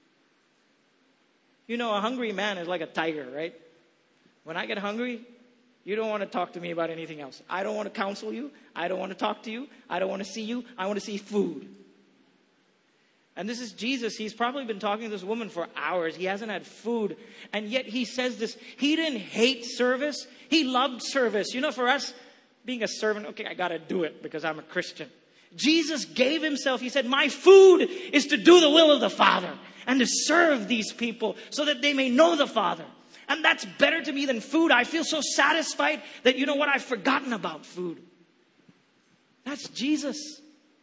Speaker 1: You know, a hungry man is like a tiger, right? When I get hungry, you don't want to talk to me about anything else. I don't want to counsel you. I don't want to talk to you. I don't want to see you. I want to see food. And this is Jesus. He's probably been talking to this woman for hours. He hasn't had food. And yet he says this. He didn't hate service. He loved service. You know, for us, being a servant, okay, I got to do it because I'm a Christian. Jesus gave himself. He said, my food is to do the will of the Father and to serve these people so that they may know the Father. And that's better to me than food. I feel so satisfied that, you know what, I've forgotten about food. That's Jesus.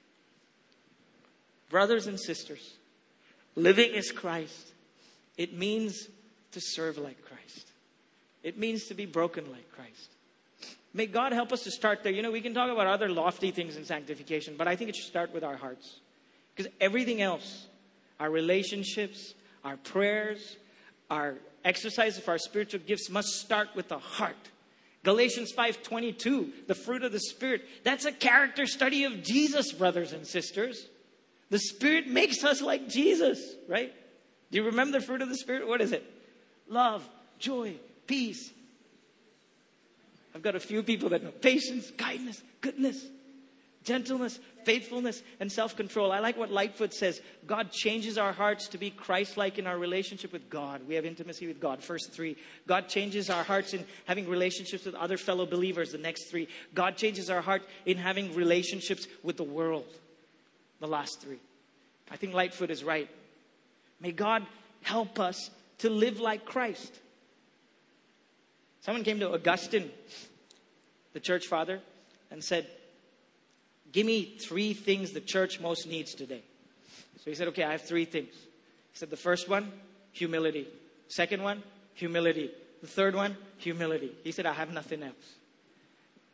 Speaker 1: Brothers and sisters, living is Christ. It means to serve like Christ. It means to be broken like Christ. May God help us to start there. You know, we can talk about other lofty things in sanctification, but I think it should start with our hearts. Because everything else, our relationships, our prayers, our exercise of our spiritual gifts must start with the heart. Galatians five twenty-two, the fruit of the Spirit. That's a character study of Jesus, brothers and sisters. The Spirit makes us like Jesus, right? Do you remember the fruit of the Spirit? What is it? Love, joy, peace. I've got a few people that know. Patience, kindness, goodness, gentleness, faithfulness, and self-control. I like what Lightfoot says. God changes our hearts to be Christ-like in our relationship with God. We have intimacy with God. First three. God changes our hearts in having relationships with other fellow believers. The next three. God changes our heart in having relationships with the world. The last three. I think Lightfoot is right. May God help us to live like Christ. Someone came to Augustine, the church father, and said, give me three things the church most needs today. So he said, okay, I have three things. He said, the first one, humility. Second one, humility. The third one, humility. He said, I have nothing else.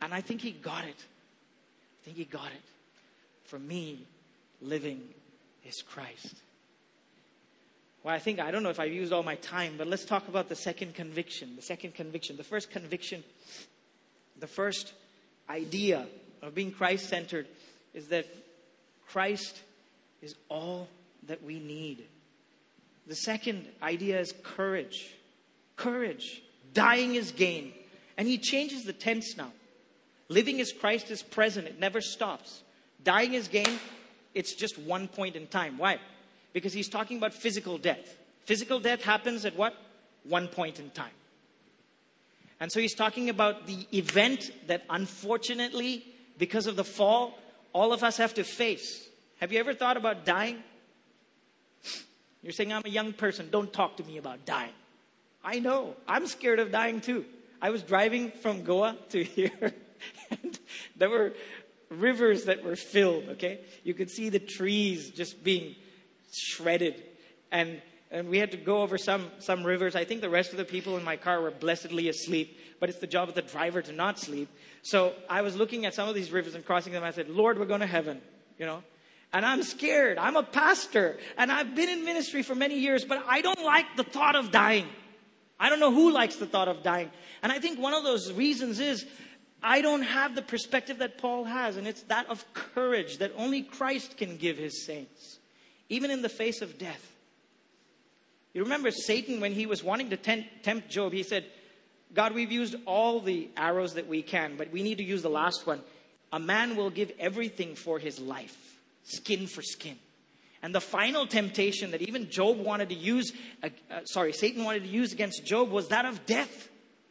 Speaker 1: And I think he got it. I think he got it. For me, living is Christ. Well, I think, I don't know if I used all my time, but let's talk about the second conviction. The second conviction. The first conviction, the first idea of being Christ-centered is that Christ is all that we need. The second idea is courage. Courage. Dying is gain. And he changes the tense now. Living is Christ is present. It never stops. Dying is gain. It's just one point in time. Why? Because he's talking about physical death. Physical death happens at what? One point in time. And so he's talking about the event that unfortunately, because of the fall, all of us have to face. Have you ever thought about dying? You're saying, I'm a young person. Don't talk to me about dying. I know. I'm scared of dying too. I was driving from Goa to here. And there were rivers that were filled, okay? You could see the trees just being shredded. And and we had to go over some, some rivers. I think the rest of the people in my car were blessedly asleep. But it's the job of the driver to not sleep. So I was looking at some of these rivers and crossing them. I said, Lord, we're going to heaven, you know? And I'm scared. I'm a pastor. And I've been in ministry for many years. But I don't like the thought of dying. I don't know who likes the thought of dying. And I think one of those reasons is I don't have the perspective that Paul has. And it's that of courage that only Christ can give his saints. Even in the face of death. You remember Satan, when he was wanting to tempt, tempt Job, he said, God, we've used all the arrows that we can, but we need to use the last one. A man will give everything for his life, skin for skin. And the final temptation that even Job wanted to use, uh, uh, sorry, Satan wanted to use against Job was that of death.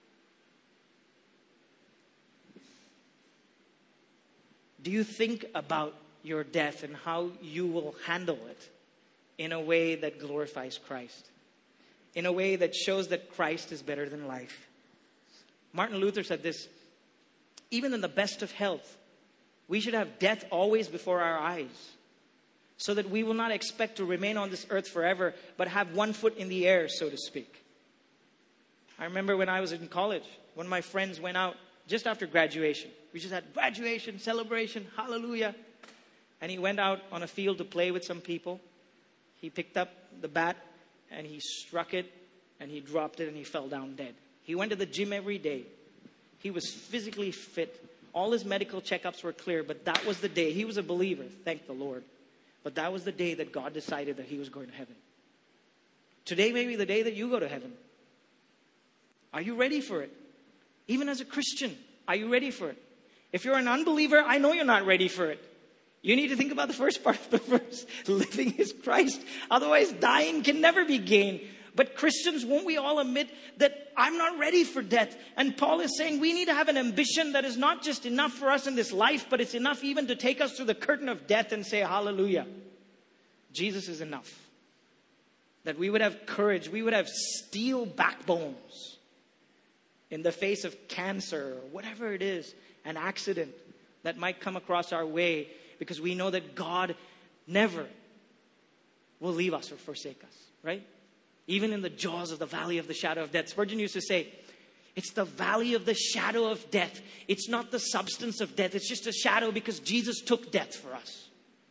Speaker 1: Do you think about your death and how you will handle it in a way that glorifies Christ? In a way that shows that Christ is better than life? Martin Luther said this, even in the best of health, we should have death always before our eyes, so that we will not expect to remain on this earth forever, but have one foot in the air, so to speak. I remember when I was in college, one of my friends went out just after graduation. We just had graduation, celebration, hallelujah. And he went out on a field to play with some people. He picked up the bat and he struck it and he dropped it and he fell down dead. He went to the gym every day. He was physically fit. All his medical checkups were clear, but that was the day. He was a believer, thank the Lord. But that was the day that God decided that he was going to heaven. Today may be the day that you go to heaven. Are you ready for it? Even as a Christian, are you ready for it? If you're an unbeliever, I know you're not ready for it. You need to think about the first part of the verse. Living is Christ. Otherwise, dying can never be gain. But Christians, won't we all admit that I'm not ready for death? And Paul is saying we need to have an ambition that is not just enough for us in this life, but it's enough even to take us through the curtain of death and say, hallelujah. Jesus is enough. That we would have courage. We would have steel backbones in the face of cancer or whatever it is, an accident that might come across our way, because we know that God never will leave us or forsake us, right? Even in the jaws of the valley of the shadow of death. Spurgeon used to say, it's the valley of the shadow of death. It's not the substance of death. It's just a shadow because Jesus took death for us.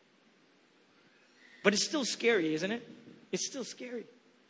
Speaker 1: But it's still scary, isn't it? It's still scary.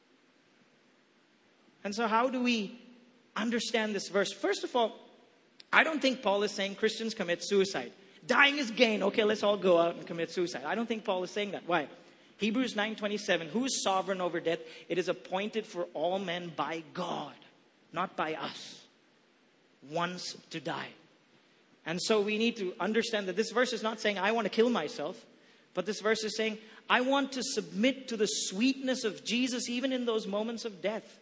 Speaker 1: And so how do we understand this verse? First of all, I don't think Paul is saying Christians commit suicide. Dying is gain. Okay, let's all go out and commit suicide. I don't think Paul is saying that. Why? Hebrews nine twenty-seven, who is sovereign over death? It is appointed for all men by God, not by us, once to die. And so we need to understand that this verse is not saying I want to kill myself, but this verse is saying I want to submit to the sweetness of Jesus even in those moments of death.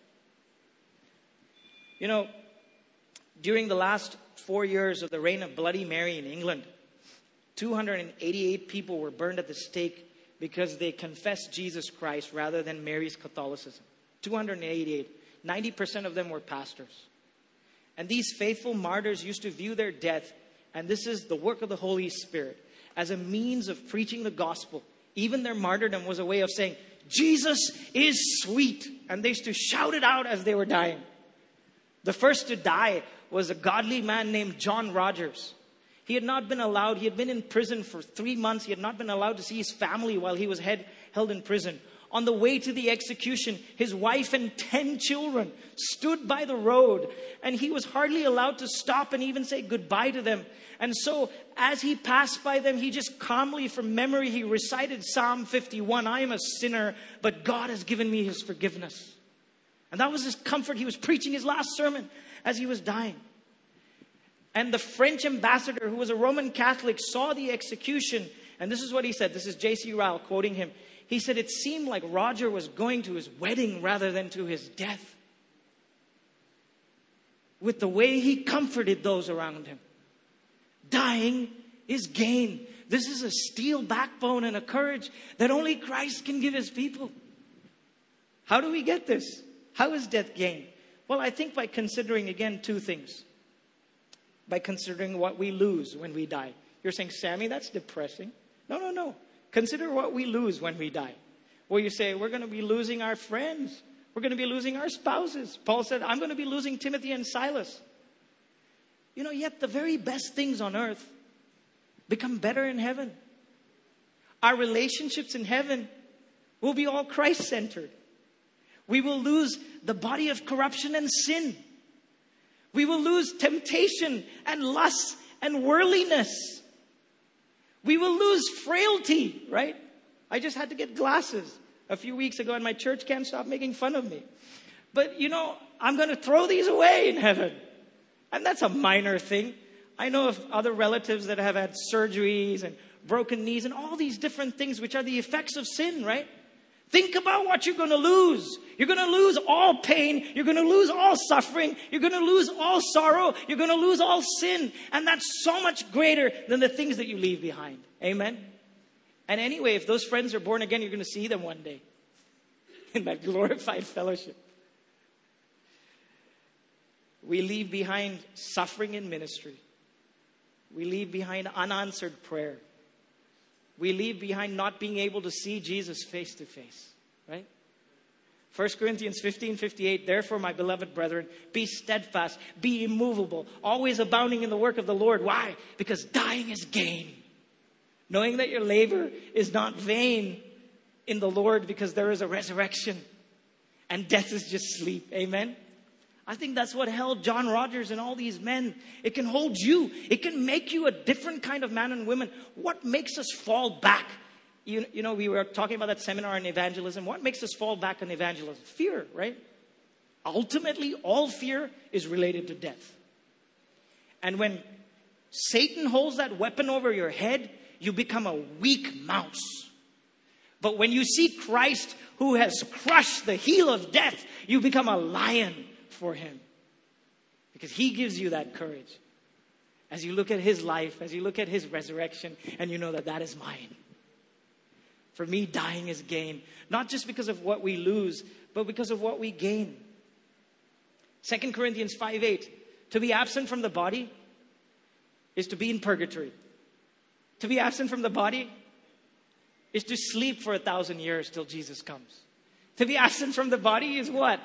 Speaker 1: You know, during the last four years of the reign of Bloody Mary in England, two hundred eighty-eight people were burned at the stake because they confessed Jesus Christ rather than Mary's Catholicism. two hundred eighty-eight. ninety percent of them were pastors. And these faithful martyrs used to view their death, and this is the work of the Holy Spirit, as a means of preaching the gospel. Even their martyrdom was a way of saying, Jesus is sweet. And they used to shout it out as they were dying. The first to die was a godly man named John Rogers. He had not been allowed, he had been in prison for three months. He had not been allowed to see his family while he was head, held in prison. On the way to the execution, his wife and ten children stood by the road, and he was hardly allowed to stop and even say goodbye to them. And so as he passed by them, he just calmly, from memory, he recited Psalm fifty-one. I am a sinner, but God has given me his forgiveness. And that was his comfort. He was preaching his last sermon as he was dying. And the French ambassador, who was a Roman Catholic, saw the execution. And this is what he said. This is J C Ryle quoting him. He said, it seemed like Roger was going to his wedding rather than to his death. With the way he comforted those around him. Dying is gain. This is a steel backbone and a courage that only Christ can give his people. How do we get this? How is death gain? Well, I think by considering, again, two things. By considering what we lose when we die. You're saying, Sammy, that's depressing. No, no, no. Consider what we lose when we die. Well, you say, we're going to be losing our friends. We're going to be losing our spouses. Paul said, I'm going to be losing Timothy and Silas. You know, yet the very best things on earth become better in heaven. Our relationships in heaven will be all Christ-centered. We will lose the body of corruption and sin. We will lose temptation and lust and worldliness. We will lose frailty, right? I just had to get glasses a few weeks ago and my church can't stop making fun of me. But you know, I'm going to throw these away in heaven. And that's a minor thing. I know of other relatives that have had surgeries and broken knees and all these different things which are the effects of sin, right? Think about what you're going to lose. You're going to lose all pain. You're going to lose all suffering. You're going to lose all sorrow. You're going to lose all sin. And that's so much greater than the things that you leave behind. Amen? And anyway, if those friends are born again, you're going to see them one day in that glorified fellowship. We leave behind suffering in ministry. We leave behind unanswered prayer. We leave behind not being able to see Jesus face to face, right? First Corinthians fifteen fifty-eight, therefore, my beloved brethren, be steadfast, be immovable, always abounding in the work of the Lord. Why? Because dying is gain. Knowing that your labor is not vain in the Lord because there is a resurrection and death is just sleep. Amen? I think that's what held John Rogers and all these men. It can hold you. It can make you a different kind of man and woman. What makes us fall back? You, you know, we were talking about that seminar on evangelism. What makes us fall back on evangelism? Fear, right? Ultimately, all fear is related to death. And when Satan holds that weapon over your head, you become a weak mouse. But when you see Christ who has crushed the heel of death, you become a lion for him. Because he gives you that courage. As you look at his life, as you look at his resurrection, and you know that that is mine. For me, dying is gain. Not just because of what we lose, but because of what we gain. Second Corinthians five eight. To be absent from the body is to be in purgatory. To be absent from the body is to sleep for a thousand years till Jesus comes. To be absent from the body is what?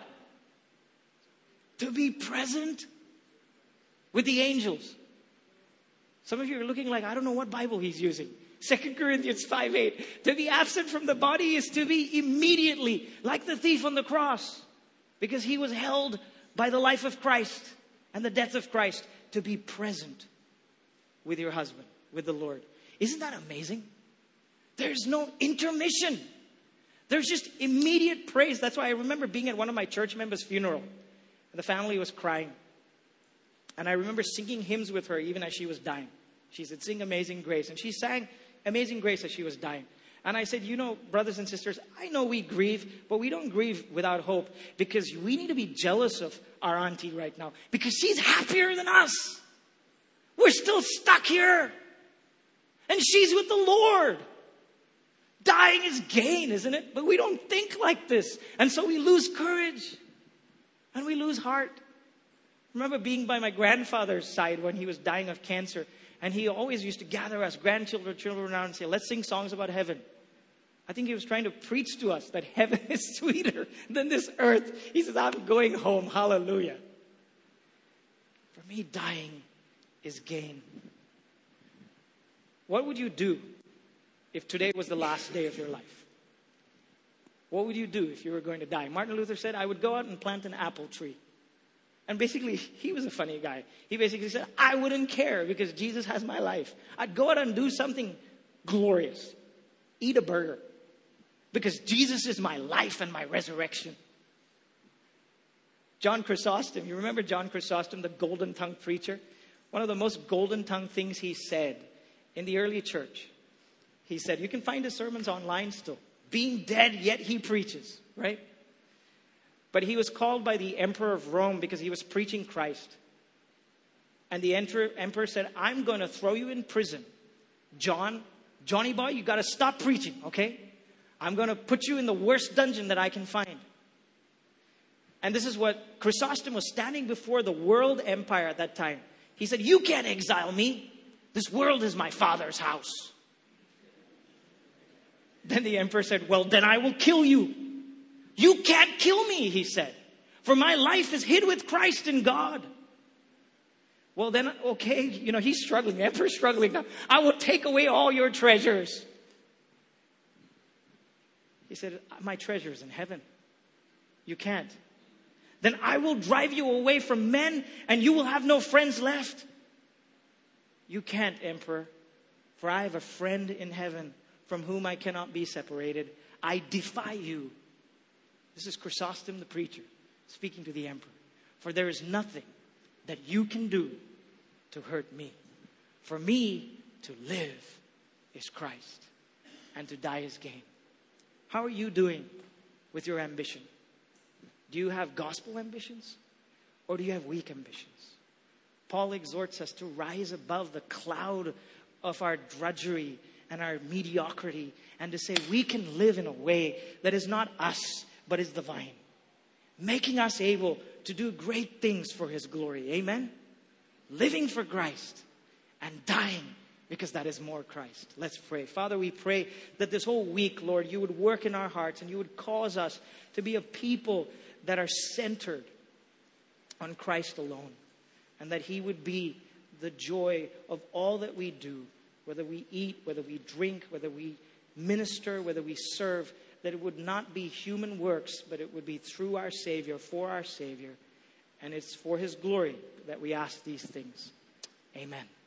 Speaker 1: To be present with the angels. Some of you are looking like, I don't know what Bible he's using. Second Corinthians five eight. To be absent from the body is to be immediately, like the thief on the cross. Because he was held by the life of Christ and the death of Christ. To be present with your husband, with the Lord. Isn't that amazing? There's no intermission. There's just immediate praise. That's why I remember being at one of my church members' funeral. And the family was crying. And I remember singing hymns with her even as she was dying. She said, sing Amazing Grace. And she sang Amazing Grace as she was dying. And I said, you know, brothers and sisters, I know we grieve, but we don't grieve without hope. Because we need to be jealous of our auntie right now. Because she's happier than us. We're still stuck here. And she's with the Lord. Dying is gain, isn't it? But we don't think like this. And so we lose courage. And we lose heart. I remember being by my grandfather's side when he was dying of cancer. And he always used to gather us grandchildren children around and say, let's sing songs about heaven. I think he was trying to preach to us that heaven is sweeter than this earth. He says, I'm going home. Hallelujah. For me, dying is gain. What would you do if today was the last day of your life? What would you do if you were going to die? Martin Luther said, I would go out and plant an apple tree. And basically, he was a funny guy. He basically said, I wouldn't care because Jesus has my life. I'd go out and do something glorious. Eat a burger. Because Jesus is my life and my resurrection. John Chrysostom, you remember John Chrysostom, the golden-tongued preacher? One of the most golden-tongued things he said in the early church. He said, you can find his sermons online still. Being dead, yet he preaches, right? But he was called by the emperor of Rome because he was preaching Christ. And the emperor said, I'm going to throw you in prison. John, Johnny boy, you got to stop preaching, okay? I'm going to put you in the worst dungeon that I can find. And this is what Chrysostom was standing before the world empire at that time. He said, you can't exile me. This world is my Father's house. Then the emperor said, well, then I will kill you. You can't kill me, he said. For my life is hid with Christ in God. Well, then, okay, you know, he's struggling. The emperor's struggling now. I will take away all your treasures. He said, my treasure is in heaven. You can't. Then I will drive you away from men and you will have no friends left. You can't, emperor, for I have a friend in heaven from whom I cannot be separated. I defy you. This is Chrysostom the preacher speaking to the emperor. For there is nothing that you can do to hurt me. For me to live is Christ and to die is gain. How are you doing with your ambition? Do you have gospel ambitions or do you have weak ambitions? Paul exhorts us to rise above the cloud of our drudgery and our mediocrity and to say we can live in a way that is not us, but is the vine, making us able to do great things for his glory. Amen? Living for Christ and dying because that is more Christ. Let's pray. Father, we pray that this whole week, Lord, you would work in our hearts and you would cause us to be a people that are centered on Christ alone, and that he would be the joy of all that we do, whether we eat, whether we drink, whether we minister, whether we serve, that it would not be human works, but it would be through our Savior, for our Savior. And it's for his glory that we ask these things. Amen.